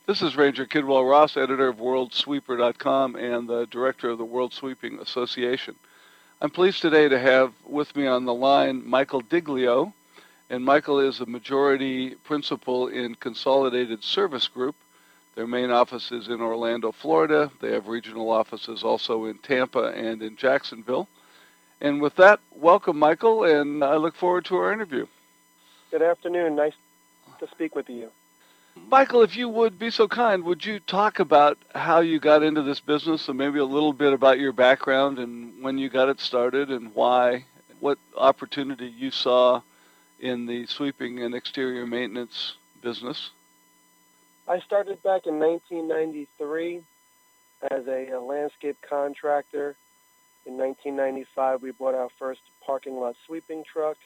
This is Ranger Kidwell Ross, editor of WorldSweeper.com and the director of the World Sweeping Association. I'm pleased today to have with me on the line Michael Diglio, and Michael is a majority principal in Consolidated Service Group. Their main office is in Orlando, Florida. They have regional offices also in Tampa and in Jacksonville. And with that, welcome, Michael, and I look forward to our interview. Good afternoon. Nice to speak with you. Michael, if you would be so kind, would you talk about how you got into this business and maybe a little bit about your background and when you got it started and why, what opportunity you saw in the sweeping and exterior maintenance business? I started back in 1993 as a landscape contractor. In 1995, we bought our first parking lot sweeping truck,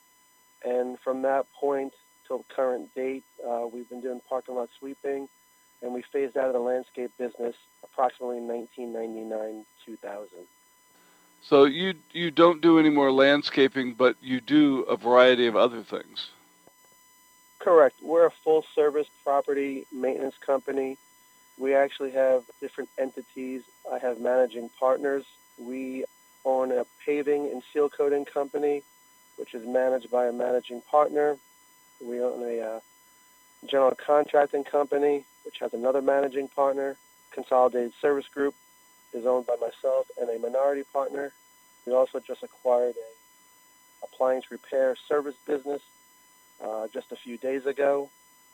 and from that point till current date, we've been doing parking lot sweeping, and we phased out of the landscape business approximately in 1999-2000. So you don't do any more landscaping, but you do a variety of other things. Correct. We're a full-service property maintenance company. We actually have different entities. I have managing partners. We own a paving and seal coating company, which is managed by a managing partner. We own a general contracting company, which has another managing partner. Consolidated Service Group is owned by myself and a minority partner. We also just acquired a appliance repair service business just a few days ago,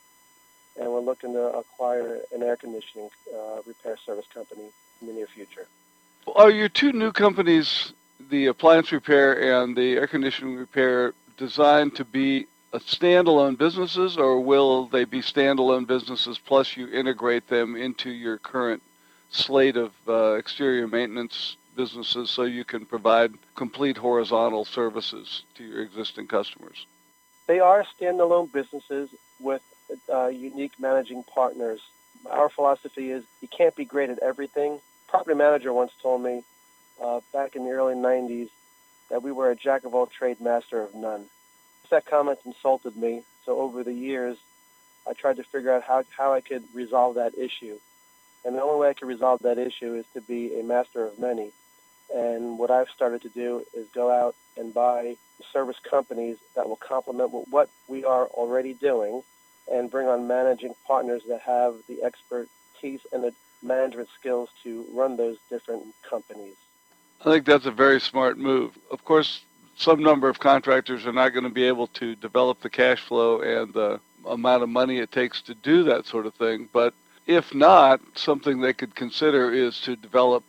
and we're looking to acquire an air conditioning repair service company in the near future. Are your two new companies, the appliance repair and the air conditioning repair, designed to be standalone businesses, or will they be standalone businesses plus you integrate them into your current slate of exterior maintenance businesses so you can provide complete horizontal services to your existing customers? They are standalone businesses with unique managing partners. Our philosophy is you can't be great at everything. Property manager once told me back in the early 90s that we were a jack of all trades, master of none. That comment insulted me, so over the years I tried to figure out how I could resolve that issue. And the only way I could resolve that issue is to be a master of many. And what I've started to do is go out and buy service companies that will complement what we are already doing and bring on managing partners that have the expertise and the management skills to run those different companies. I think that's a very smart move. Of course, some number of contractors are not going to be able to develop the cash flow and the amount of money it takes to do that sort of thing. But if not, something they could consider is to develop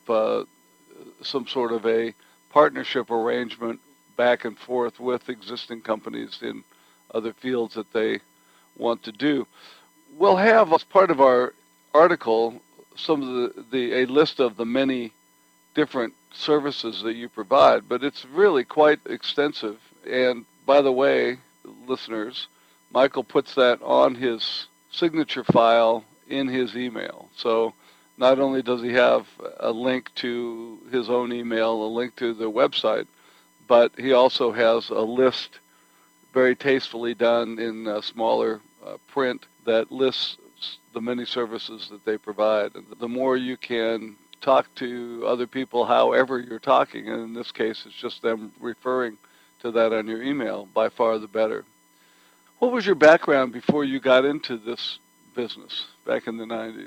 some sort of a partnership arrangement back and forth with existing companies in other fields that they want to do. We'll have, as part of our article, some of a list of the many different services that you provide, but it's really quite extensive. And by the way, listeners, Michael puts that on his signature file in his email. So not only does he have a link to his own email, a link to the website, but he also has a list very tastefully done in smaller print that lists the many services that they provide. And the more you can talk to other people however you're talking, and in this case it's just them referring to that on your email, by far the better. What was your background before you got into this business back in the 90s?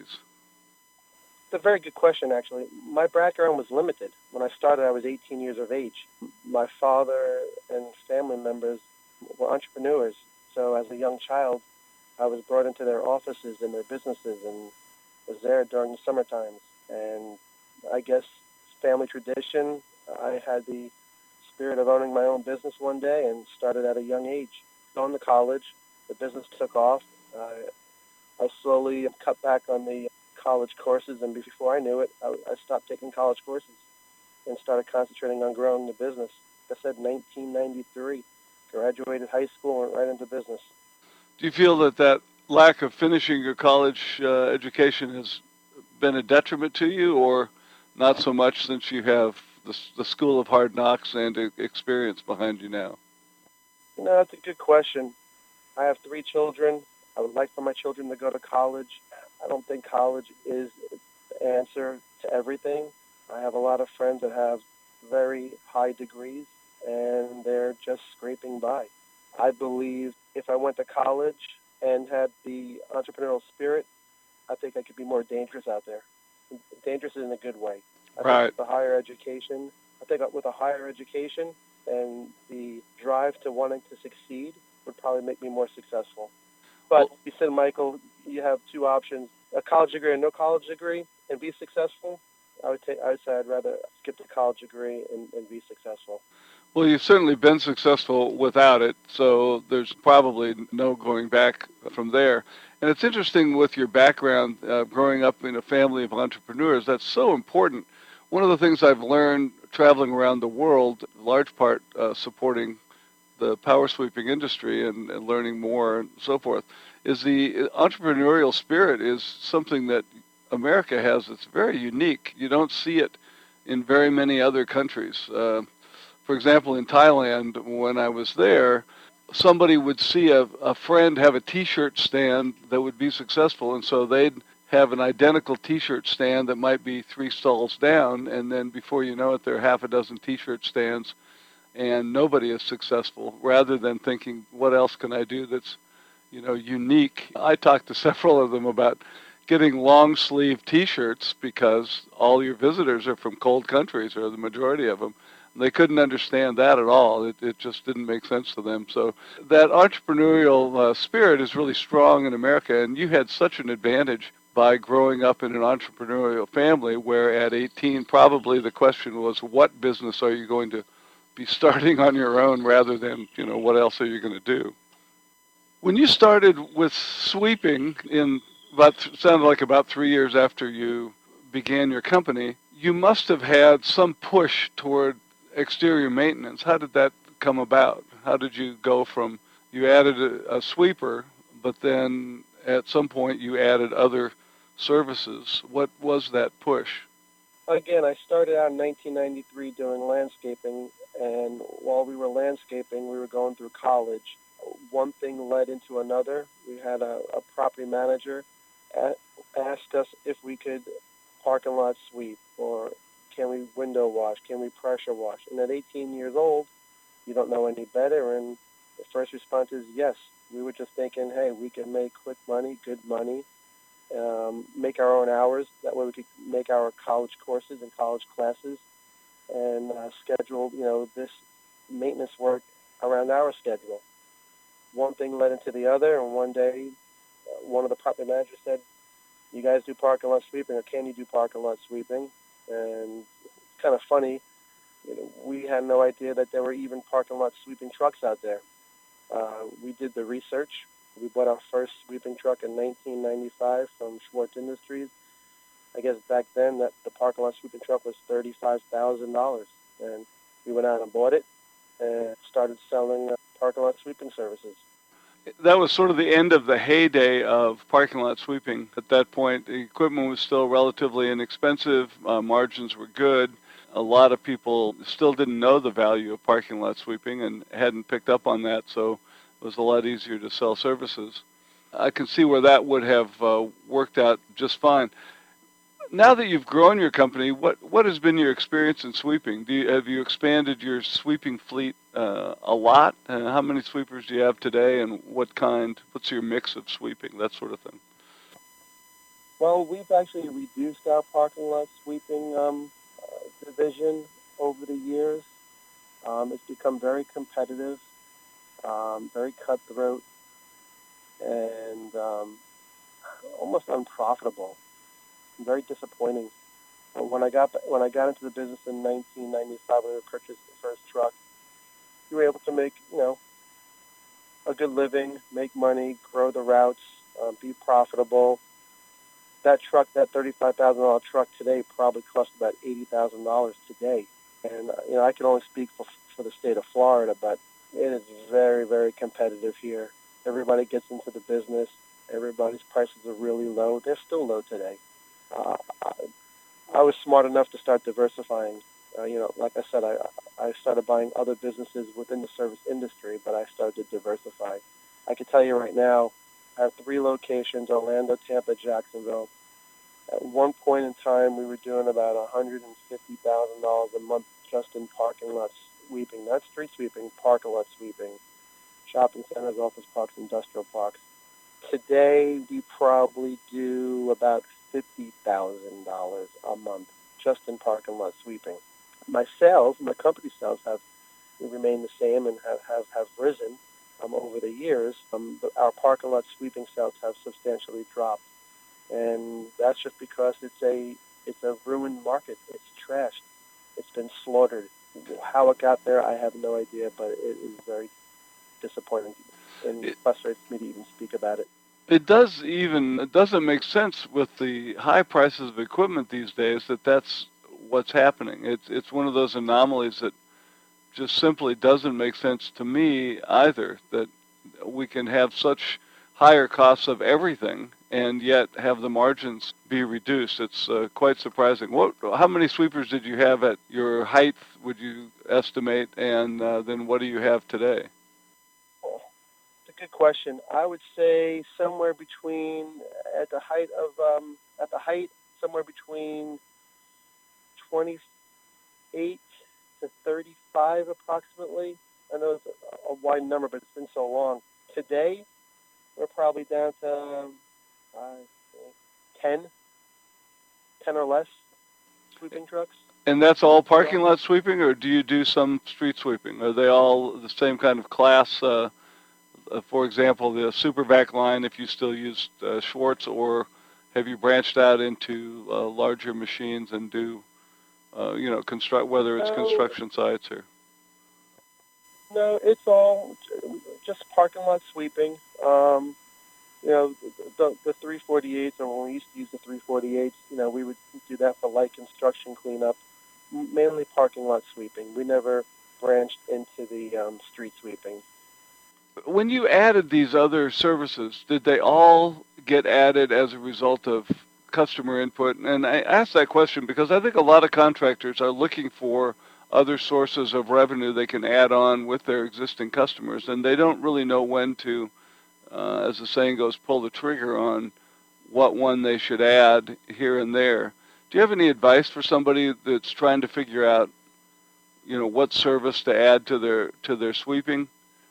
It's a very good question, actually. My background was limited. When I started, I was 18 years of age. My father and family members were entrepreneurs, so as a young child, I was brought into their offices and their businesses and was there during the summer times. And I guess family tradition, I had the spirit of owning my own business one day and started at a young age. Going to college, the business took off. I slowly cut back on the college courses, and before I knew it, I stopped taking college courses and started concentrating on growing the business. Like I said, 1993, graduated high school and went right into business. Do you feel that lack of finishing your college education has been a detriment to you, or not so much since you have the School of Hard Knocks and experience behind you now? No, that's a good question. I have 3 children. I would like for my children to go to college. I don't think college is the answer to everything. I have a lot of friends that have very high degrees and they're just scraping by. I believe if I went to college and had the entrepreneurial spirit, I think I could be more dangerous out there. Dangerous in a good way. I think Right. with a higher education, and the drive to wanting to succeed would probably make me more successful. But Well, you said, Michael, you have two options: a college degree and no college degree, and be successful. I would say I'd rather skip the college degree and be successful. well, you've certainly been successful without it, so there's probably no going back from there. And it's interesting with your background, growing up in a family of entrepreneurs. That's so important. One of the things I've learned traveling around the world, in large part supporting the power sweeping industry and learning more and so forth, is the entrepreneurial spirit is something that America has that's very unique. You don't see it in very many other countries. For example, in Thailand, when I was there, somebody would see a friend have a T-shirt stand that would be successful, and so they'd have an identical T-shirt stand that might be 3 stalls down, and then before you know it, there are half a dozen T-shirt stands, and nobody is successful. Rather than thinking, what else can I do that's, unique? I talked to several of them about getting long sleeve T-shirts because all your visitors are from cold countries, or the majority of them. They couldn't understand that at all. It just didn't make sense to them. So that entrepreneurial spirit is really strong in America, and you had such an advantage by growing up in an entrepreneurial family where at 18 probably the question was, what business are you going to be starting on your own rather than, what else are you going to do? When you started with sweeping in sounded like about 3 years after you began your company, you must have had some push toward exterior maintenance. How did that come about? How did you go from, you added a sweeper, but then at some point you added other services. What was that push? Again, I started out in 1993 doing landscaping, and while we were landscaping, we were going through college. One thing led into another. We had a property manager asked us if we could parking lot sweep, or can we window wash, can we pressure wash. And at 18 years old, you don't know any better, and the first response is yes. We were just thinking, hey, we can make quick money, good money, make our own hours. That way we could make our college courses and college classes and schedule, this maintenance work around our schedule. One thing led into the other, and one day one of the property managers said, you guys do parking lot sweeping, or can you do parking lot sweeping? And it's kind of funny, we had no idea that there were even parking lot sweeping trucks out there. We did the research. We bought our first sweeping truck in 1995 from Schwartz Industries. I guess back then that the parking lot sweeping truck was $35,000, and we went out and bought it and started selling parking lot sweeping services. That was sort of the end of the heyday of parking lot sweeping. At that point, the equipment was still relatively inexpensive. Margins were good. A lot of people still didn't know the value of parking lot sweeping and hadn't picked up on that, so it was a lot easier to sell services. I can see where that would have worked out just fine. Now that you've grown your company, what has been your experience in sweeping? Have you expanded your sweeping fleet a lot? How many sweepers do you have today, and what's your mix of sweeping, that sort of thing? Well, we've actually reduced our parking lot sweeping division over the years. It's become very competitive, very cutthroat, and almost unprofitable. Very disappointing. When I got into the business in 1995, when we purchased the first truck, we were able to make a good living, make money, grow the routes, be profitable. That truck, that $35,000 truck today, probably costs about $80,000 today. And I can only speak for the state of Florida, but it is very, very competitive here. Everybody gets into the business. Everybody's prices are really low. They're still low today. Uh, I was smart enough to start diversifying. Like I said, I started buying other businesses within the service industry, but I started to diversify. I can tell you right now, have 3 locations: Orlando, Tampa, Jacksonville. At one point in time, we were doing about $150,000 a month just in parking lot sweeping, not street sweeping, parking lot sweeping, shopping centers, office parks, industrial parks. Today, we probably do about $50,000 a month just in parking lot sweeping. My company sales have remained the same and have risen over the years. But our parking lot sweeping sales have substantially dropped, and that's just because it's a ruined market. It's trashed. It's been slaughtered. How it got there, I have no idea, but it is very disappointing, and it frustrates me to even speak about it. It doesn't make sense with the high prices of equipment these days that's what's happening. It's one of those anomalies that just simply doesn't make sense to me either, that we can have such higher costs of everything and yet have the margins be reduced. It's quite surprising. How many sweepers did you have at your height, would you estimate, and then what do you have today? It's a good question. I would say somewhere between, at the height, somewhere between 28 to 35 approximately. I know it's a wide number, but it's been so long. Today, we're probably down to 10 or less sweeping trucks. And that's all parking lot sweeping, or do you do some street sweeping? Are they all the same kind of class? For example, the Supervac line, if you still use Schwartz, or have you branched out into larger machines and do, whether it's construction sites or? No, it's all just parking lot sweeping. The 348s, or when we used to use the 348s, we would do that for light construction cleanup, mainly parking lot sweeping. We never branched into the street sweeping. When you added these other services, did they all get added as a result of customer input? And I ask that question because I think a lot of contractors are looking for other sources of revenue they can add on with their existing customers, and they don't really know when to, as the saying goes, pull the trigger on what one they should add here and there. Do you have any advice for somebody that's trying to figure out, what service to add to their sweeping?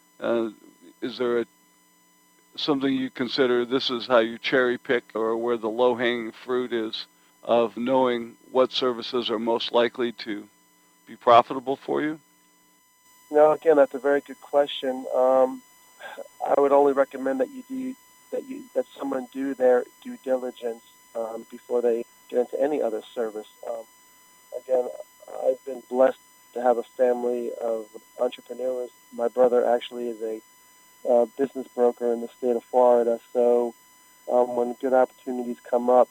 Is there something you consider this is how you cherry pick, or where the low-hanging fruit is of knowing what services are most likely to be profitable for you? No, again, that's a very good question. I would only recommend that someone do their due diligence before they get into any other service. Again, I've been blessed to have a family of entrepreneurs. My brother actually is a business broker in the state of Florida, so when good opportunities come up,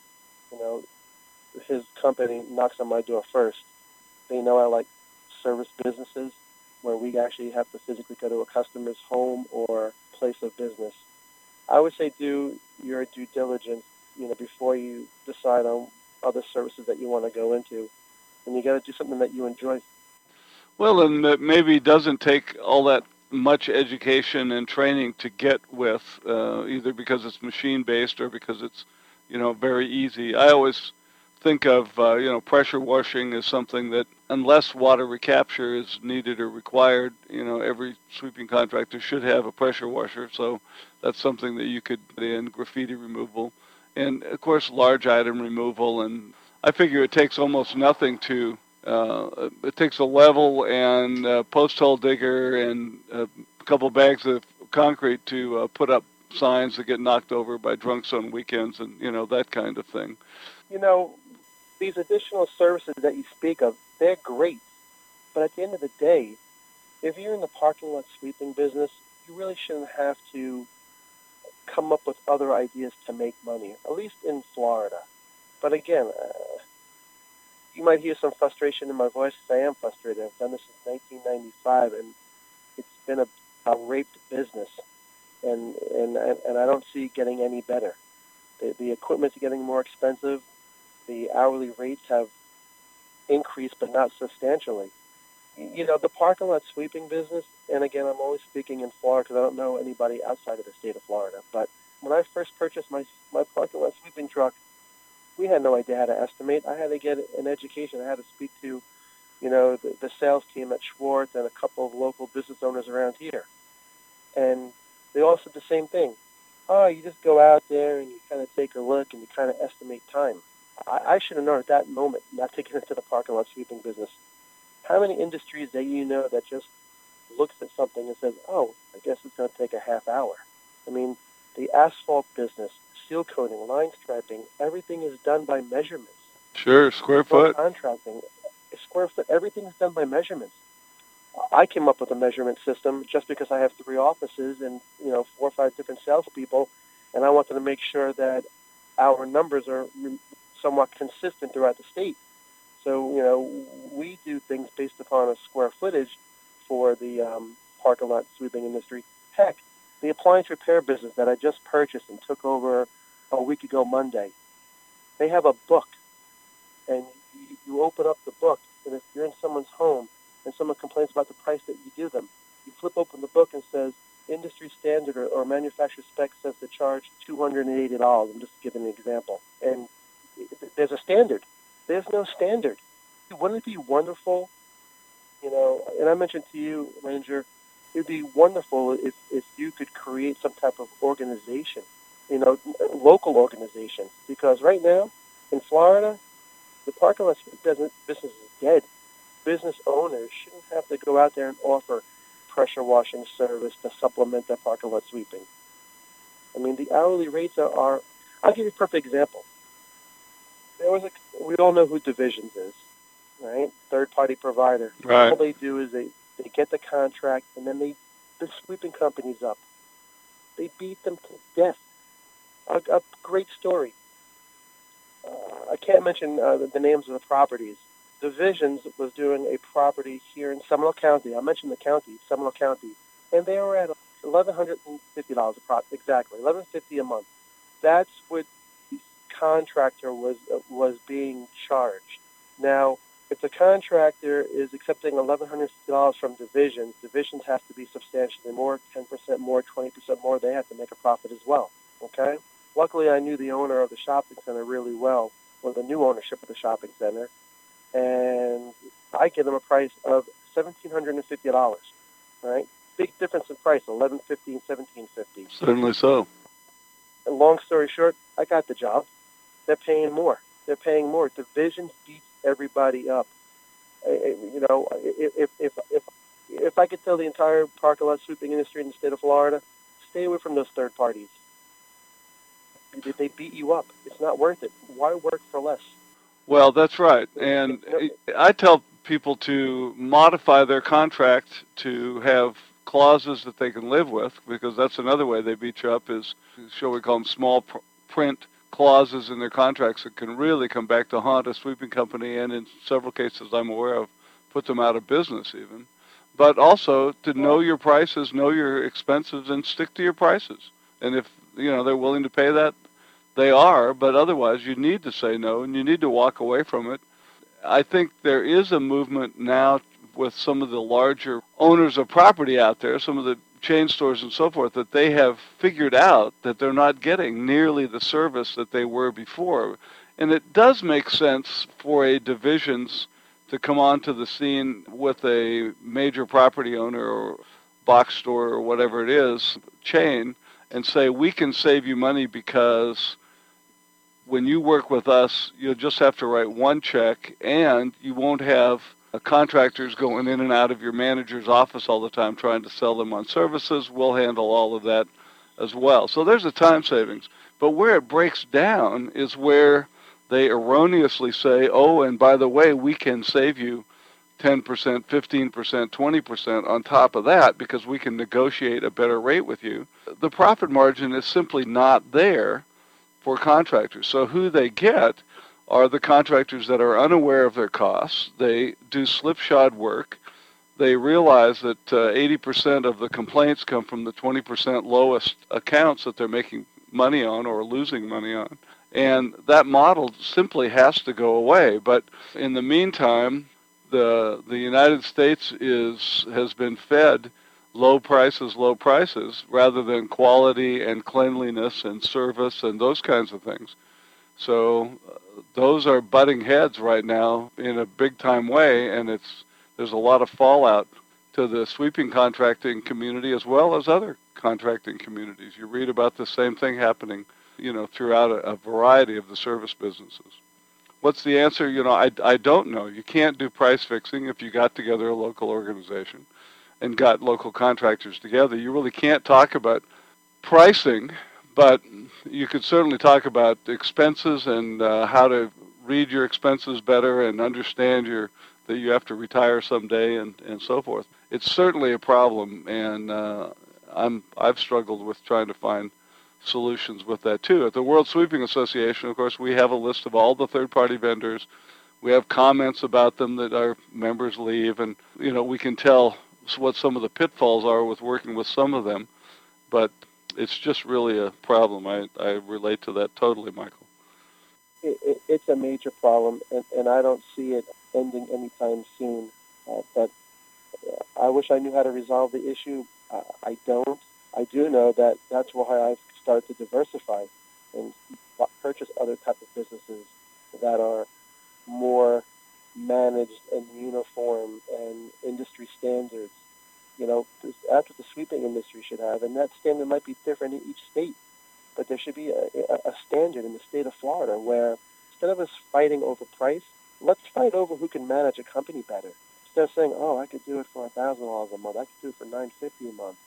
his company knocks on my door first. They know I like service businesses where we actually have to physically go to a customer's home or place of business. I would say do your due diligence, before you decide on other services that you want to go into. And you got to do something that you enjoy. Well, and that maybe doesn't take all that much education and training to get with, either because it's machine-based or because it's, very easy. I always think of, pressure washing as something that, unless water recapture is needed or required, every sweeping contractor should have a pressure washer. So that's something that you could put in, graffiti removal, and, of course, large item removal. And I figure it takes almost nothing to, it takes a level and a post hole digger and a couple bags of concrete to put up signs that get knocked over by drunks on weekends and, that kind of thing. These additional services that you speak of, they're great. But at the end of the day, if you're in the parking lot sweeping business, you really shouldn't have to come up with other ideas to make money, at least in Florida. But again, you might hear some frustration in my voice because I am frustrated. I've done this since 1995, and it's been a raped business, and I don't see it getting any better. The equipment's getting more expensive. The hourly rates have increased, but not substantially. The parking lot sweeping business, and again, I'm only speaking in Florida because I don't know anybody outside of the state of Florida, but When I first purchased my parking lot sweeping truck, we had no idea how to estimate. I had to get an education. I had to speak to, the sales team at Schwartz and a couple of local business owners around here. And they all said the same thing. Oh, you just go out there and you kind of take a look and you kind of estimate time. I should have known at that moment not to get into the parking lot sweeping business. How many industries that you know that just looks at something and says, oh, I guess it's going to take a half hour? I mean, the asphalt business, seal coating, line striping, everything is done by measurements. Sure, square foot. Contracting, square foot, everything is done by measurements. I came up with a measurement system just because I have 3 offices and 4 or 5 different salespeople, and I wanted to make sure that our numbers are somewhat consistent throughout the state. So we do things based upon a square footage for the parking lot sweeping industry. Heck, the appliance repair business that I just purchased and took over a week ago Monday, they have a book, and you open up the book, and if you're in someone's home and someone complains about the price that you give them, you flip open the book and says industry standard or manufacturer spec says to charge $280. I'm just giving an example. And there's a standard. There's no standard. Wouldn't it be wonderful, and I mentioned to you, Ranger, it would be wonderful if you could create some type of organization, local organization. Because right now, in Florida, the parking lot business is dead. Business owners shouldn't have to go out there and offer pressure washing service to supplement their parking lot sweeping. I mean, the hourly rates are I'll give you a perfect example. We all know who Divisions is, right? Third-party provider. Right. All they do is they get the contract, and then the sweeping companies up. They beat them to death. A great story. I can't mention the names of the properties. Divisions was doing a property here in Seminole County. I mentioned the county, Seminole County, and they were at $1,150 exactly, $1,150 a month. That's what the contractor was being charged. Now, if the contractor is accepting $1,150 from Divisions have to be substantially more, 10% more, 20% more. They have to make a profit as well. Okay. Luckily, I knew the owner of the shopping center really well, or the new ownership of the shopping center, and I give them a price of $1,750. Right, big difference in price, $1,150 and $1,750. Certainly so. And long story short, I got the job. They're paying more. Division beats everybody up. If I could tell the entire parking lot sweeping industry in the state of Florida, stay away from those third parties. They beat you up. It's not worth it. Why work for less? Well, that's right. And I tell people to modify their contract to have clauses that they can live with, because that's another way they beat you up is, shall we call them small print clauses in their contracts that can really come back to haunt a sweeping company, and in several cases I'm aware of, put them out of business even. But also to know your prices, know your expenses, and stick to your prices. And if they're willing to pay that, they are, but otherwise you need to say no, and you need to walk away from it. I think there is a movement now with some of the larger owners of property out there, some of the chain stores and so forth, that they have figured out that they're not getting nearly the service that they were before. And it does make sense for a Divisions to come onto the scene with a major property owner or box store or whatever it is, chain, and say, we can save you money because when you work with us, you'll just have to write one check, and you won't have contractors going in and out of your manager's office all the time trying to sell them on services. We'll handle all of that as well. So there's a time savings. But where it breaks down is where they erroneously say, oh, and by the way, we can save you 10%, 15%, 20% on top of that because we can negotiate a better rate with you. The profit margin is simply not there for contractors. So who they get are the contractors that are unaware of their costs. They do slipshod work. They realize that 80% of the complaints come from the 20% lowest accounts that they're making money on or losing money on. And that model simply has to go away. But in the meantime, the United States has been fed low prices, rather than quality and cleanliness and service and those kinds of things. So those are butting heads right now in a big-time way, and there's a lot of fallout to the sweeping contracting community as well as other contracting communities. You read about the same thing happening, throughout a variety of the service businesses. What's the answer? I don't know. You can't do price fixing if you got together a local organization and got local contractors together. You really can't talk about pricing, but you could certainly talk about expenses and how to read your expenses better and understand that you have to retire someday and so forth. It's certainly a problem, and I've struggled with trying to find solutions with that too. At the World Sweeping Association, of course, we have a list of all the third-party vendors. We have comments about them that our members leave, and we can tell what some of the pitfalls are with working with some of them, but it's just really a problem. I relate to that totally, Michael. It's a major problem, and I don't see it ending anytime soon. But I wish I knew how to resolve the issue. I don't. I do know that that's why I've started to diversify and purchase other type of businesses that are more managed and uniform and industry standards. That's what the sweeping industry should have, and that standard might be different in each state. But there should be a standard in the state of Florida where instead of us fighting over price, let's fight over who can manage a company better. Instead of saying, "Oh, I could do it for $1,000 a month. I could do it for $950 a month."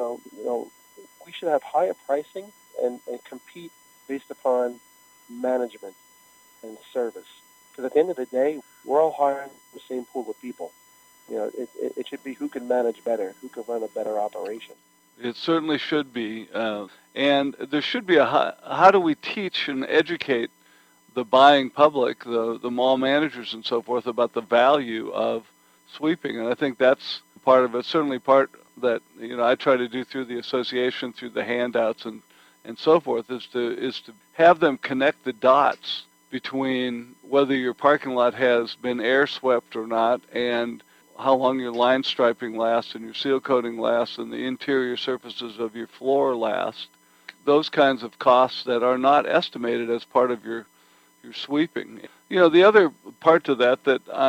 We should have higher pricing and compete based upon management and service. Because at the end of the day, we're all hiring the same pool of people. It should be who can manage better, who can run a better operation. It certainly should be. And there should be how do we teach and educate the buying public, the mall managers and so forth, about the value of sweeping? And I think that's part of it, certainly part that I try to do through the association, through the handouts and so forth, is to have them connect the dots between whether your parking lot has been air swept or not, and how long your line striping lasts and your seal coating lasts and the interior surfaces of your floor last. Those kinds of costs that are not estimated as part of your sweeping. The other part to that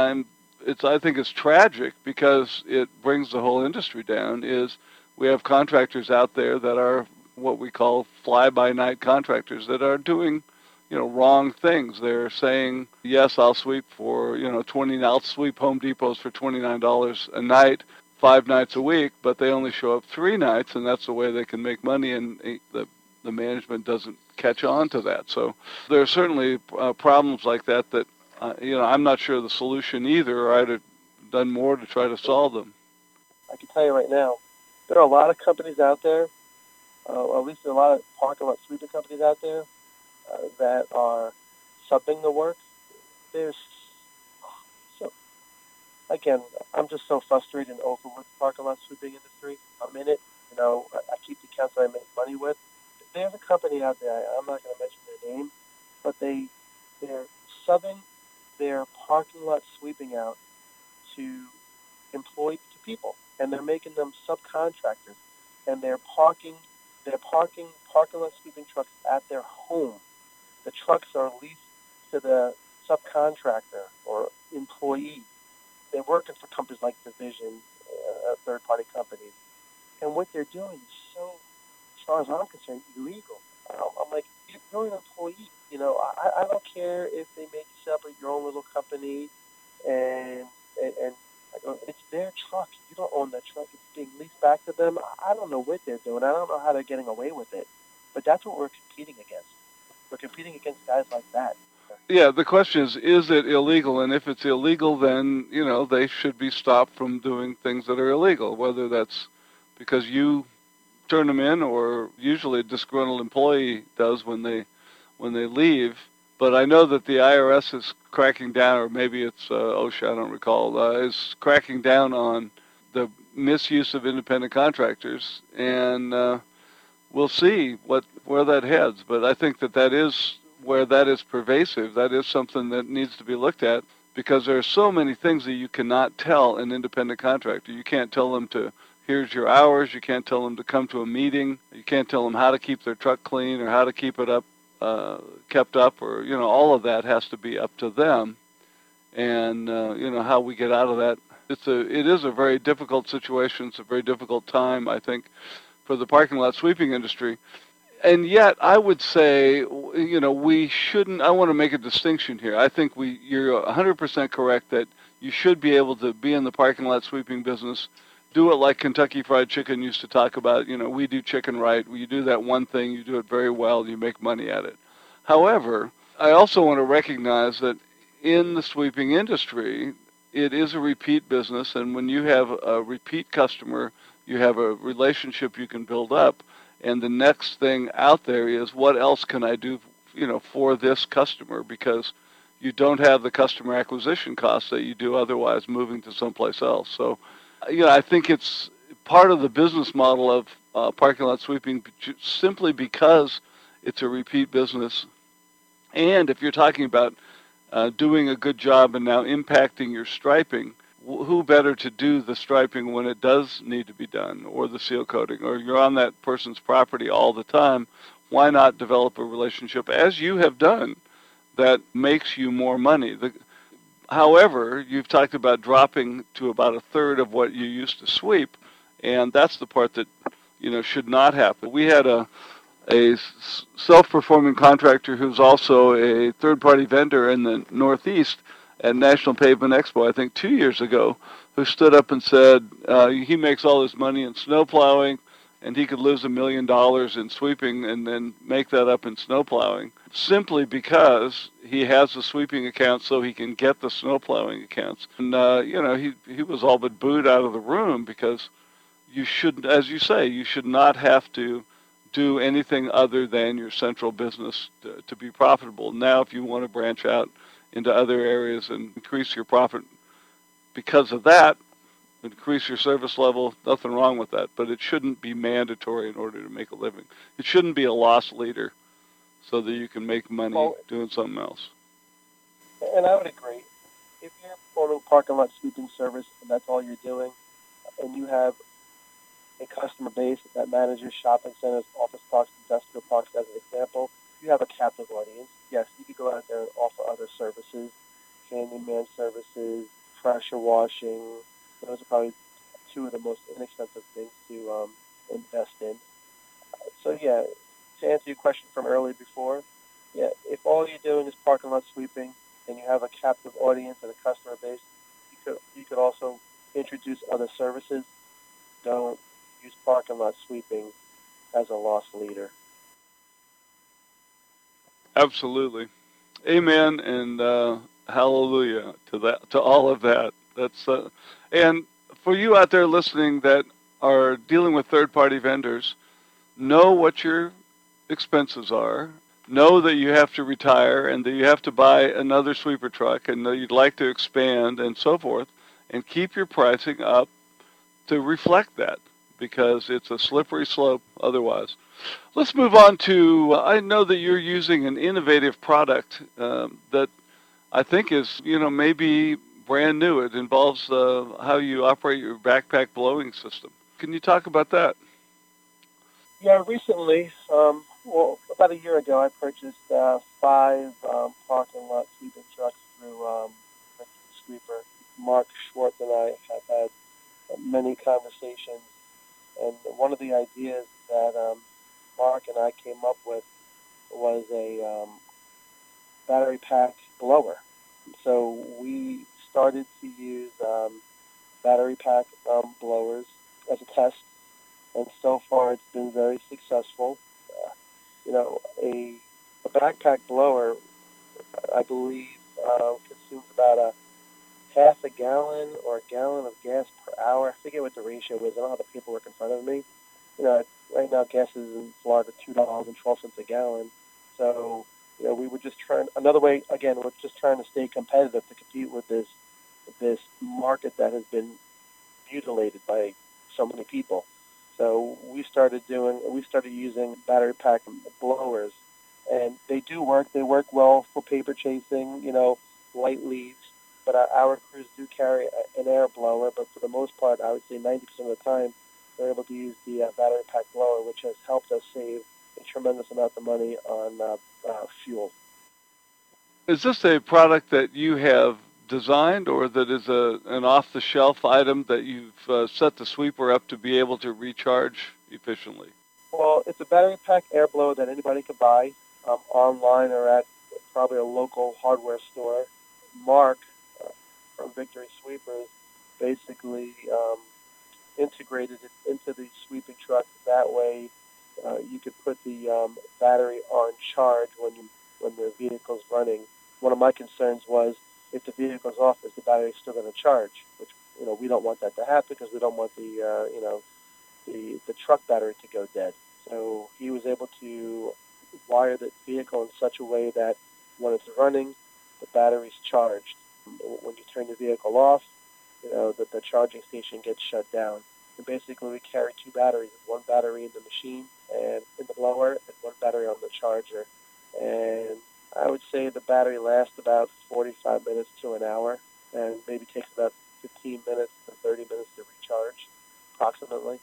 I think is tragic because it brings the whole industry down is we have contractors out there that are what we call fly-by-night contractors that are doing wrong things. They're saying, yes, I'll sweep for, I'll sweep Home Depots for $29 a night, 5 nights a week, but they only show up 3 nights, and that's the way they can make money, and the management doesn't catch on to that. So there are certainly problems like that I'm not sure the solution either, or I'd have done more to try to solve them. I can tell you right now, there are a lot of companies out there, or at least a lot of parking lot sweeping companies out there, that are subbing the work. Again, I'm just so frustrated and over with the parking lot sweeping industry. I'm in it. I keep the accounts that I make money with. There's a company out there, I'm not going to mention their name, but they're subbing their parking lot sweeping out to people, and they're making them subcontractors, and they're parking parking lot sweeping trucks at their home. The trucks are leased to the subcontractor or employee. They're working for companies like Division, third-party companies. And what they're doing is so, as far as I'm concerned, illegal. I'm like, you're an employee. I don't care if they make you set up your own little company, and I go, it's their truck. You don't own that truck. It's being leased back to them. I don't know what they're doing. I don't know how they're getting away with it. But that's what we're competing against. We're competing against guys like that. Yeah, the question is it illegal? And if it's illegal, then, they should be stopped from doing things that are illegal, whether that's because you turn them in or usually a disgruntled employee does when they leave. But I know that the IRS is cracking down, or maybe it's OSHA, I don't recall, is cracking down on the misuse of independent contractors, and we'll see where that heads. But I think that is where that is pervasive. That is something that needs to be looked at, because there are so many things that you cannot tell an independent contractor. You can't tell them to here's your hours. You can't tell them to come to a meeting. You can't tell them how to keep their truck clean or how to keep it up, kept up, or all of that has to be up to them. And how we get out of that. It is a very difficult situation. It's a very difficult time, I think, for the parking lot sweeping industry. And yet, I would say, we shouldn't. I want to make a distinction here. I think you're 100% correct that you should be able to be in the parking lot sweeping business, do it like Kentucky Fried Chicken used to talk about. We do chicken right. You do that one thing, you do it very well, you make money at it. However, I also want to recognize that in the sweeping industry, it is a repeat business, and when you have a repeat customer, you have a relationship you can build up. And the next thing out there is, what else can I do, for this customer? Because you don't have the customer acquisition costs that you do otherwise moving to someplace else. So, I think it's part of the business model of parking lot sweeping simply because it's a repeat business. And if you're talking about doing a good job and now impacting your striping, who better to do the striping when it does need to be done, or the seal coating, or you're on that person's property all the time? Why not develop a relationship, as you have done, that makes you more money? However, you've talked about dropping to about a third of what you used to sweep, and that's the part that should not happen. We had a self-performing contractor who's also a third-party vendor in the Northeast at National Pavement Expo, I think 2 years ago, who stood up and said he makes all his money in snow plowing, and he could lose $1 million in sweeping and then make that up in snow plowing, simply because he has a sweeping account so he can get the snow plowing accounts. And he was all but booed out of the room, because you should, as you say, you should not have to do anything other than your central business to be profitable. Now, if you want to branch out into other areas and increase your profit because of that, increase your service level, nothing wrong with that, but it shouldn't be mandatory in order to make a living. It shouldn't be a loss leader so that you can make money doing something else. And I would agree. If you're performing parking lot sweeping service and that's all you're doing, and you have a customer base that manages shopping centers, office parks, industrial parks, as an example, you have a captive audience. Yes, you could go out there and offer other services, handyman services, pressure washing. Those are probably two of the most inexpensive things to invest in. So yeah, to answer your question from earlier before, yeah, if all you're doing is parking lot sweeping and you have a captive audience and a customer base, you could also introduce other services. Don't use parking lot sweeping as a loss leader. Absolutely. Amen and hallelujah to that, to all of that. That's and for you out there listening that are dealing with third-party vendors, know what your expenses are. Know that you have to retire and that you have to buy another sweeper truck and that you'd like to expand and so forth, and keep your pricing up to reflect that, because it's a slippery slope otherwise. Let's move on to, I know that you're using an innovative product that I think is, maybe brand new. It involves how you operate your backpack blowing system. Can you talk about that? Yeah, recently, about a year ago, I purchased 5 parking lot sweeping trucks through Sweeper. Mark Schwartz and I have had many conversations, and one of the ideas that Mark and I came up with was a battery pack blower. So we started to use battery pack blowers as a test, and so far it's been very successful. A backpack blower, I believe, consumes about a half a gallon or a gallon of gas per hour. I forget what the ratio is. I don't have the paperwork in front of me. Right now gas is in Florida $2.12 a gallon. So, we were just trying. Another way, again, we're just trying to stay competitive to compete with this market that has been mutilated by so many people. So we started using battery pack blowers, and they do work. They work well for paper chasing, light leaves. But our crews do carry an air blower. But for the most part, I would say 90% of the time, they're able to use the battery pack blower, which has helped us save a tremendous amount of money on fuel. Is this a product that you have designed, or that is an off-the-shelf item that you've set the sweeper up to be able to recharge efficiently? Well, it's a battery pack air blower that anybody could buy online or at probably a local hardware store. Mark from Victory Sweepers basically integrated it into the sweeping truck. That way, you could put the battery on charge when the vehicle's running. One of my concerns was if the vehicle's off, is the battery still going to charge? Which we don't want that to happen because we don't want the truck battery to go dead. So he was able to wire the vehicle in such a way that when it's running, the battery's charged. When you turn the vehicle off, that the charging station gets shut down. And basically, we carry two batteries: one battery in the machine and in the blower, and one battery on the charger. And I would say the battery lasts about 45 minutes to an hour, and maybe takes about 15 minutes to 30 minutes to recharge, approximately.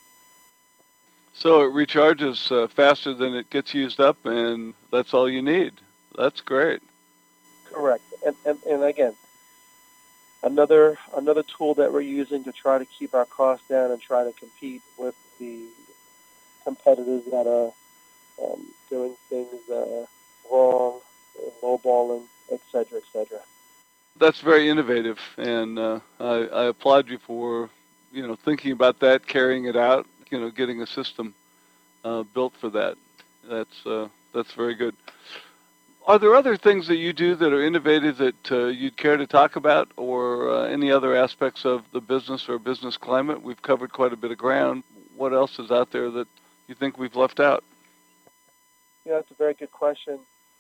So it recharges faster than it gets used up, and that's all you need. That's great. Correct. And again, another tool that we're using to try to keep our costs down and try to compete with the competitors that are doing things wrong, lowballing, etc., etc. That's very innovative, and I applaud you for thinking about that, carrying it out, getting a system built for that. That's very good. Are there other things that you do that are innovative that you'd care to talk about, or any other aspects of the business or business climate? We've covered quite a bit of ground. What else is out there that you think we've left out? Yeah, that's a very good question.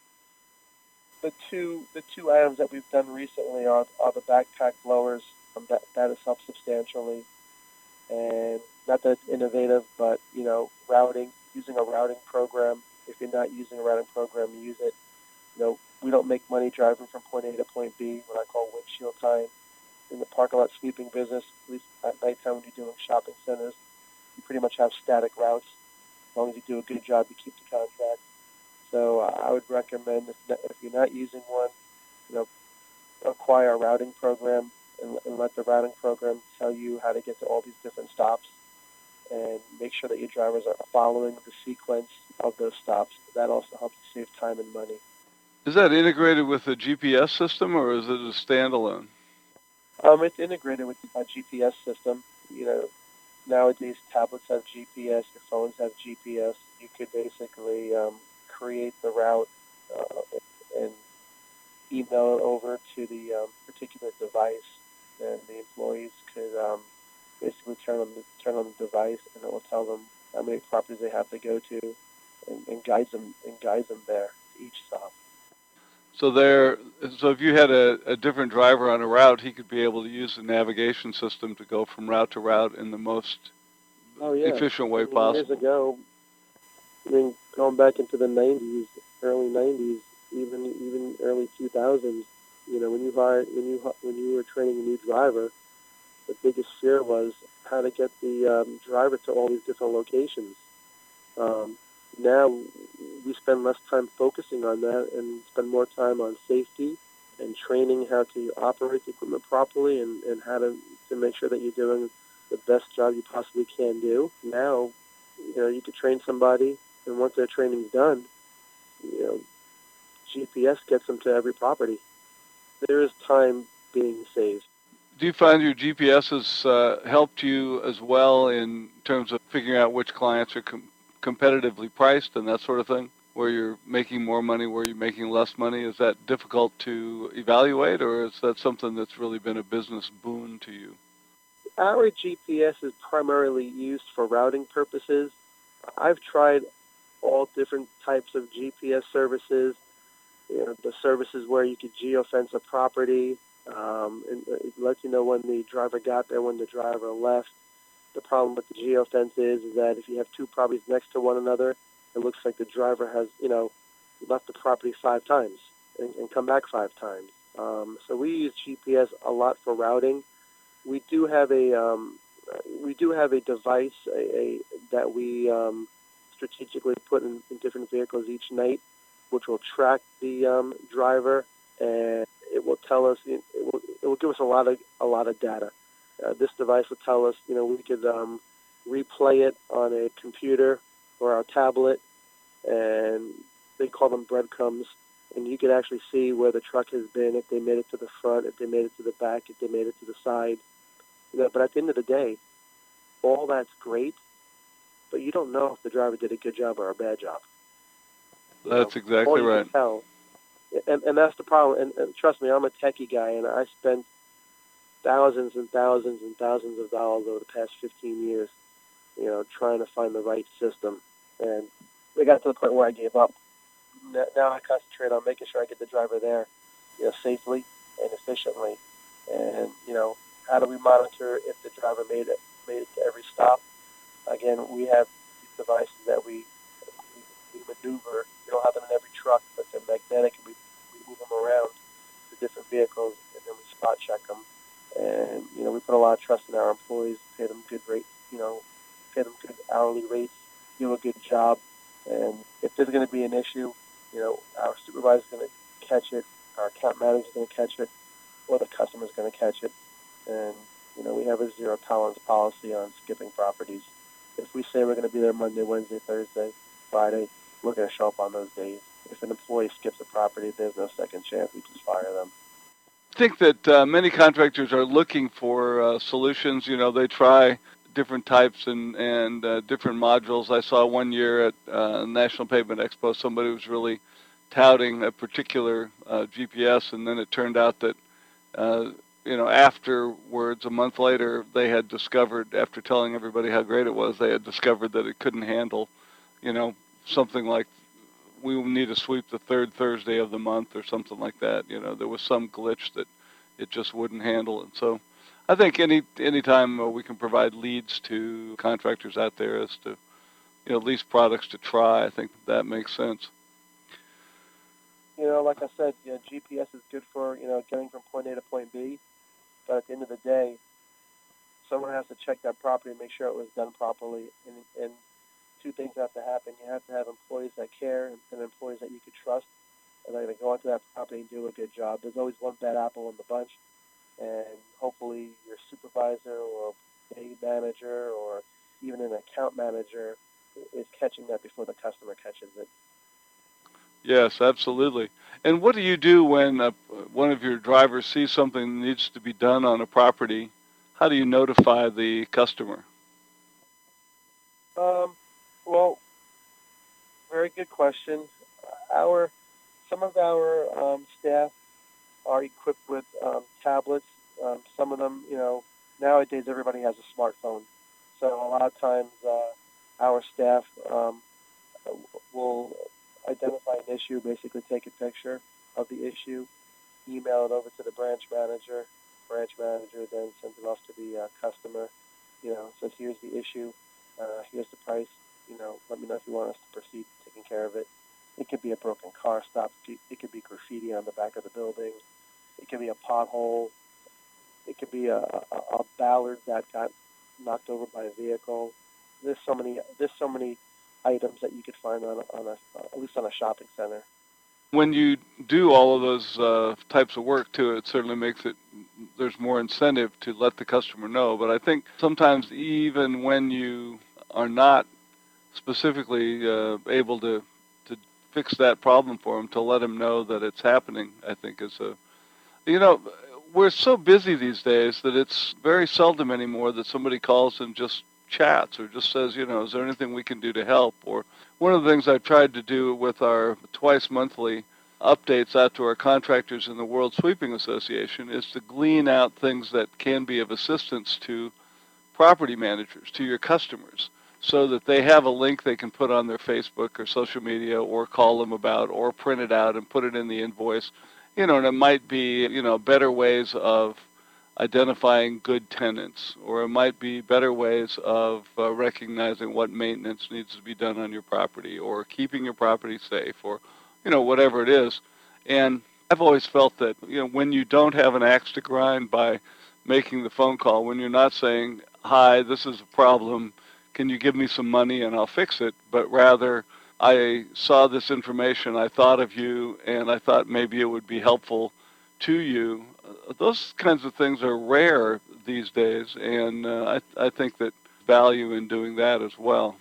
The two items that we've done recently are the backpack blowers. That has helped substantially, and not that it's innovative, but routing, using a routing program. If you're not using a routing program, use it. We don't make money driving from point A to point B, what I call windshield time. In the parking lot sweeping business, at least at nighttime when you're doing shopping centers, you pretty much have static routes. As long as you do a good job, you keep the contract. So I would recommend, if you're not using one, acquire a routing program and let the routing program tell you how to get to all these different stops, and make sure that your drivers are following the sequence of those stops. That also helps you save time and money. Is that integrated with a GPS system, or is it a standalone? It's integrated with a GPS system. Nowadays tablets have GPS, your phones have GPS. You could basically create the route and email it over to the particular device, and the employees could basically turn on the device, and it will tell them how many properties they have to go to, and guides them there to each stop. So if you had a different driver on a route, he could be able to use the navigation system to go from route to route in the most efficient way possible. Years ago, going back into the 90s, early 90s, even early 2000s, when you were training a new driver, the biggest fear was how to get the driver to all these different locations. Now we spend less time focusing on that and spend more time on safety and training how to operate the equipment properly, and how to make sure that you're doing the best job you possibly can do. Now, you could train somebody, and once their training's done, GPS gets them to every property. There is time being saved. Do you find your GPS has helped you as well in terms of figuring out which clients are competitively priced and that sort of thing, where you're making more money, where you're making less money? Is that difficult to evaluate, or is that something that's really been a business boon to you? Our GPS is primarily used for routing purposes. I've tried all different types of GPS services. The services where you could geofence a property, and it lets you know when the driver got there, when the driver left. The problem with the geofence is that if you have two properties next to one another, it looks like the driver has, left the property 5 times and come back 5 times. So we use GPS a lot for routing. We do have a we do have a device that we strategically put in different vehicles each night, which will track the driver, and it will tell us. It will give us a lot of data. This device will tell us. We could replay it on a computer or our tablet, and they call them breadcrumbs. And you could actually see where the truck has been, if they made it to the front, if they made it to the back, if they made it to the side. But at the end of the day, all that's great, but you don't know if the driver did a good job or a bad job. That's exactly all you right. Can tell. And that's the problem. And trust me, I'm a techie guy, and I spent thousands and thousands and thousands of dollars over the past 15 years, trying to find the right system. And we got to the point where I gave up. Now I concentrate on making sure I get the driver there, safely and efficiently. And how do we monitor if the driver made it to every stop? Again, we have these devices that we maneuver. We don't have them in every truck, but they're magnetic, and we move them around to different vehicles, and then we spot check them. And we put a lot of trust in our employees, pay them good rate, pay them good hourly rates, do a good job. And if there's going to be an issue, our supervisor's going to catch it, our account manager's going to catch it, or the customer's going to catch it. And, we have a zero tolerance policy on skipping properties. If we say we're going to be there Monday, Wednesday, Thursday, Friday, we're going to show up on those days. If an employee skips a property, there's no second chance. We just fire them. I think that many contractors are looking for solutions. They try different types and different modules. I saw one year at National Pavement Expo, somebody was really touting a particular GPS, and then it turned out that, afterwards, a month later, they had discovered, after telling everybody how great it was, they had discovered that it couldn't handle, something like, we need to sweep the third Thursday of the month or something like that. There was some glitch that it just wouldn't handle. And so I think anytime we can provide leads to contractors out there as to, at least products to try, I think that makes sense. Like I said, GPS is good for, getting from point A to point B. But at the end of the day, someone has to check that property and make sure it was done properly. And two things have to happen. You have to have employees that care and employees that you could trust, and they're going to go onto that property and do a good job. There's always one bad apple in the bunch, and hopefully your supervisor or a manager or even an account manager is catching that before the customer catches it. Yes, absolutely. And what do you do when one of your drivers sees something that needs to be done on a property? How do you notify the customer? Well, very good question. Some of our staff are equipped with tablets. Some of them, nowadays everybody has a smartphone. So a lot of times our staff will identify an issue, basically take a picture of the issue, email it over to the branch manager. Branch manager then sends it off to the customer. Says, here's the issue, here's the price. Let me know if you want us to proceed taking care of it. It could be a broken car stop. It could be graffiti on the back of the building. It could be a pothole. It could be a ballard that got knocked over by a vehicle. There's so many items that you could find at least on a shopping center. When you do all of those types of work too, it certainly makes there's more incentive to let the customer know. But I think sometimes even when you are not specifically able to fix that problem for them, to let them know that it's happening, I think is we're so busy these days that it's very seldom anymore that somebody calls and just chats or just says, is there anything we can do to help? Or one of the things I've tried to do with our twice monthly updates out to our contractors in the World Sweeping Association is to glean out things that can be of assistance to property managers, to your customers, so that they have a link they can put on their Facebook or social media or call them about or print it out and put it in the invoice. And it might be, better ways of identifying good tenants, or it might be better ways of recognizing what maintenance needs to be done on your property, or keeping your property safe, or, whatever it is. And I've always felt that, when you don't have an axe to grind by making the phone call, when you're not saying, hi, this is a problem, can you give me some money and I'll fix it, but rather, I saw this information, I thought of you, and I thought maybe it would be helpful to you. Those kinds of things are rare these days, and I think that value in doing that as well.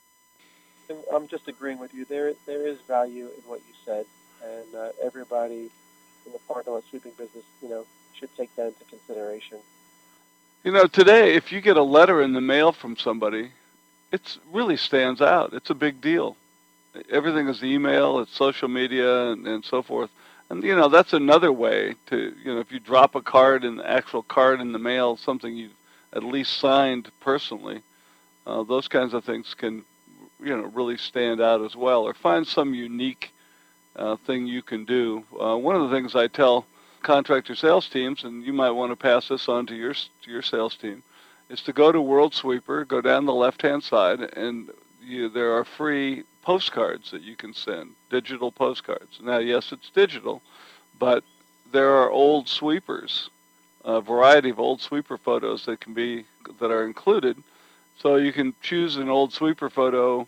I'm just agreeing with you. There is value in what you said, and everybody in the parking lot sweeping business, should take that into consideration. Today, if you get a letter in the mail from somebody, it really stands out. It's a big deal. Everything is email, it's social media, and so forth. And, that's another way to, if you drop a card, an actual card in the mail, something you've at least signed personally, those kinds of things can, really stand out as well. Or find some unique thing you can do. One of the things I tell contractor sales teams, and you might want to pass this on to your sales team, is to go to World Sweeper, go down the left-hand side, and there are free postcards that you can send, digital postcards. Now, yes, it's digital, but there are old sweepers, a variety of old sweeper photos that are included. So you can choose an old sweeper photo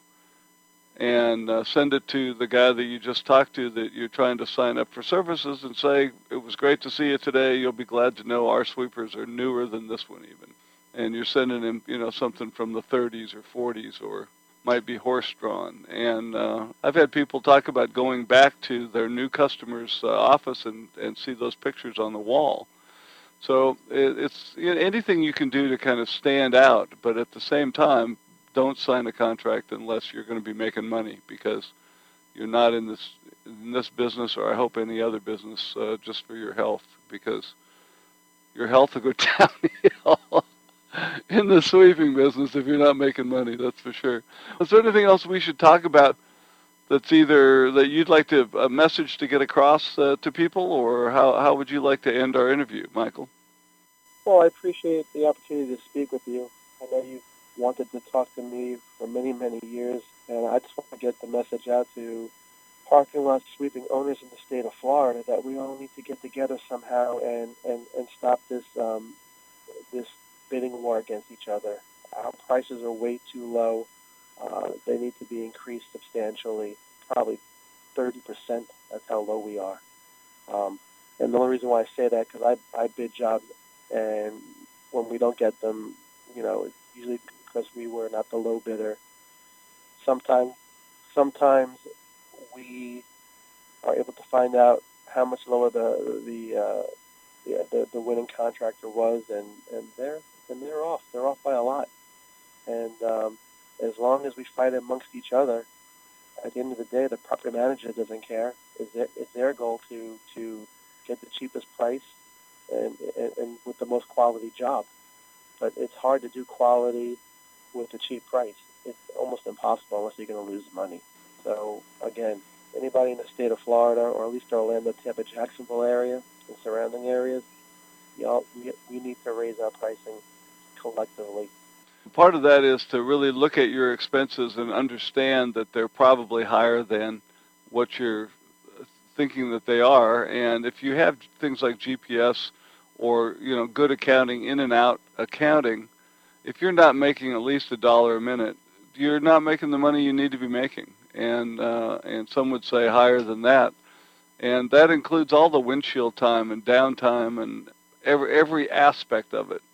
and send it to the guy that you just talked to that you're trying to sign up for services and say, it was great to see you today. You'll be glad to know our sweepers are newer than this one even. And you're sending him, something from the 30s or 40s or might be horse-drawn. And I've had people talk about going back to their new customer's office and see those pictures on the wall. So it's anything you can do to kind of stand out, but at the same time, don't sign a contract unless you're going to be making money, because you're not in this business, or I hope any other business, just for your health, because your health will go downhill in the sweeping business if you're not making money, that's for sure. Is there anything else we should talk about that's either that you'd like to a message to get across to people, or how would you like to end our interview, Michael? Well, I appreciate the opportunity to speak with you. I know you've wanted to talk to me for many, many years, and I just want to get the message out to parking lot sweeping owners in the state of Florida that we all need to get together somehow and stop this bidding war against each other. Our prices are way too low. They need to be increased substantially, probably 30%. That's how low we are. And the only reason why I say that, because I bid jobs, and when we don't get them, it's usually because we were not the low bidder. Sometimes we are able to find out how much lower the winning contractor was, and they're off. They're off by a lot. And as long as we fight amongst each other, at the end of the day, the property manager doesn't care. It's their goal to get the cheapest price and with the most quality job. But it's hard to do quality with a cheap price. It's almost impossible unless you're going to lose money. So again, anybody in the state of Florida, or at least Orlando, Tampa, Jacksonville area and surrounding areas, we need to raise our pricing collectively. Part of that is to really look at your expenses and understand that they're probably higher than what you're thinking that they are. And if you have things like GPS or, good accounting, in and out accounting, if you're not making at least $1 a minute, you're not making the money you need to be making. And some would say higher than that. And that includes all the windshield time and downtime and every aspect of it.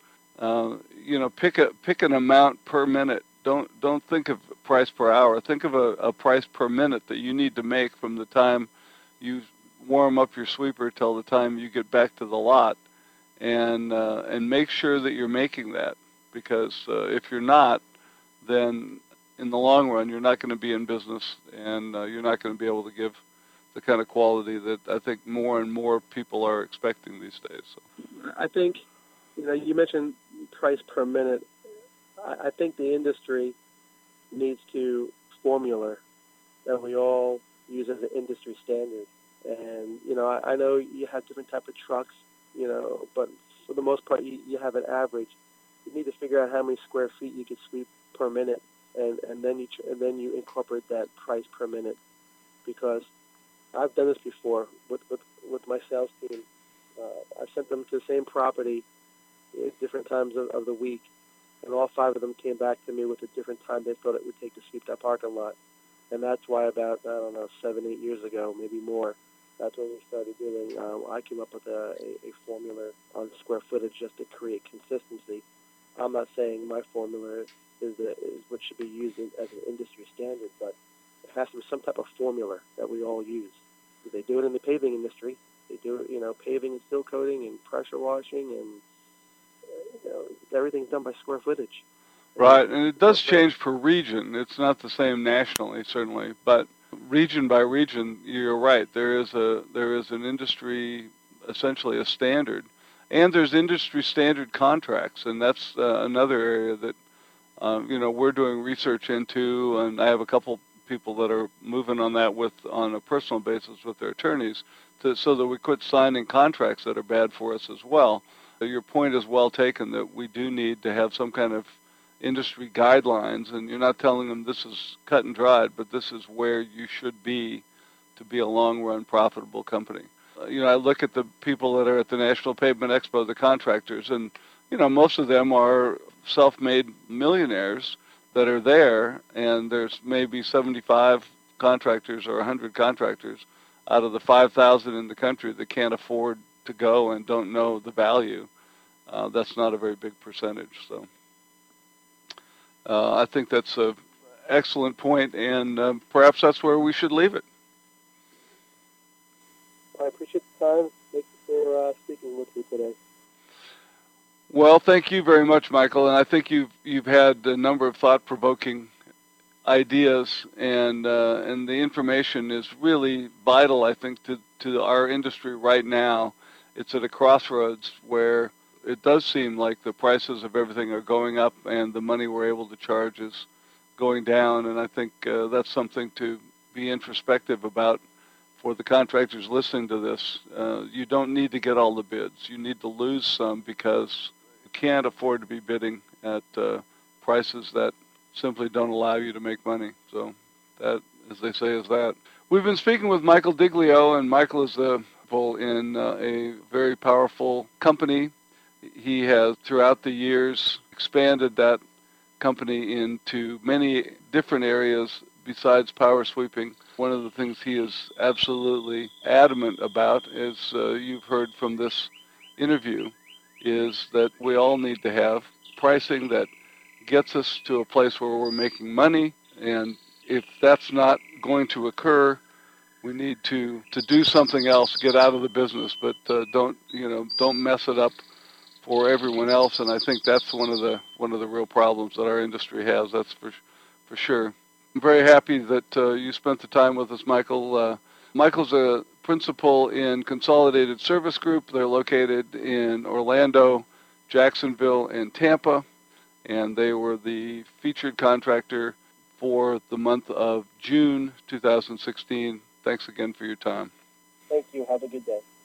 Pick an amount per minute. Don't think of price per hour. Think of a price per minute that you need to make from the time you warm up your sweeper till the time you get back to the lot, and make sure that you're making that, because if you're not, then in the long run you're not going to be in business, and you're not going to be able to give the kind of quality that I think more and more people are expecting these days. So. I think, you mentioned price per minute. I think the industry needs to formula that we all use as an industry standard. And, I know you have different type of trucks, but for the most part, you have an average. You need to figure out how many square feet you can sweep per minute, and then you incorporate that price per minute. Because I've done this before with my sales team. I've sent them to the same property at different times of the week, and all 5 of them came back to me with a different time they thought it would take to sweep that parking lot. And that's why about, I don't know, 7, 8 years ago, maybe more, that's when we started doing, I came up with a formula on square footage just to create consistency. I'm not saying my formula is what should be used as an industry standard, but it has to be some type of formula that we all use. They do it in the paving industry. They do it, paving and steel coating and pressure washing, and everything's done by square footage. Right, and it does change per region. It's not the same nationally, certainly, but region by region, you're right. There is an industry, essentially a standard, and there's industry standard contracts, and that's another area that we're doing research into, and I have a couple people that are moving on that on a personal basis with their attorneys, so that we quit signing contracts that are bad for us as well. Your point is well taken that we do need to have some kind of industry guidelines, and you're not telling them this is cut and dried, but this is where you should be to be a long-run profitable company. I look at the people that are at the National Pavement Expo, the contractors, and most of them are self-made millionaires that are there, and there's maybe 75 contractors or 100 contractors out of the 5,000 in the country that can't afford to go and don't know the value. That's not a very big percentage. So I think that's an excellent point, and perhaps that's where we should leave it. I appreciate the time. Thank you for speaking with me today. Well, thank you very much, Michael, and I think you've had a number of thought-provoking ideas, and the information is really vital, I think, to our industry right now. It's at a crossroads where it does seem like the prices of everything are going up and the money we're able to charge is going down, and I think that's something to be introspective about for the contractors listening to this. You don't need to get all the bids. You need to lose some because you can't afford to be bidding at prices that simply don't allow you to make money. So that, as they say, is that. We've been speaking with Michael Diglio, and Michael is in a very powerful company. He has, throughout the years, expanded that company into many different areas besides power sweeping. One of the things he is absolutely adamant about, as you've heard from this interview, is that we all need to have pricing that gets us to a place where we're making money, and if that's not going to occur, we need to do something else, get out of the business, but don't mess it up for everyone else. And I think that's one of the real problems that our industry has. That's for sure. I'm very happy that you spent the time with us, Michael. Michael's a principal in Consolidated Service Group. They're located in Orlando, Jacksonville, and Tampa, and they were the featured contractor for the month of June 2016. Thanks again for your time. Thank you. Have a good day.